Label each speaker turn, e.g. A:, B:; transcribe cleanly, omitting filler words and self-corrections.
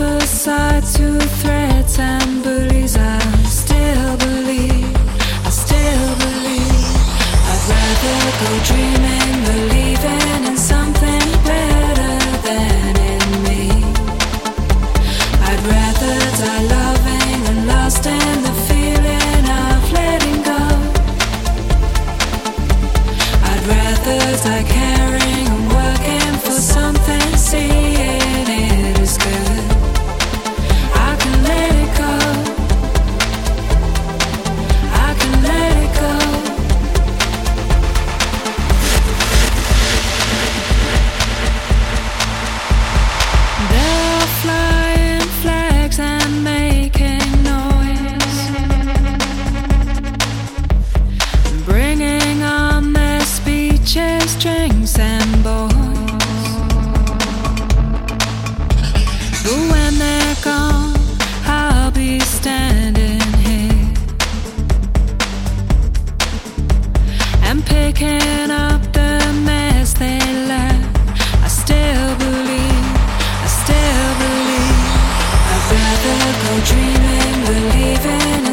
A: aside to threats and bullies. I still believe, I still believe. I'd rather go dreaming, believing in something better than in me. I'd rather die loving and lost in the feeling of letting go. I'd rather die caring and working for something, seeing it is good. I can let it go. I can let it go. They're flying flags and making noise, bringing on their speeches, drinks and boys. But when they're gone, I'll be standing here and picking up the mess they left. I still believe, I still believe. I'd rather go dreaming, believing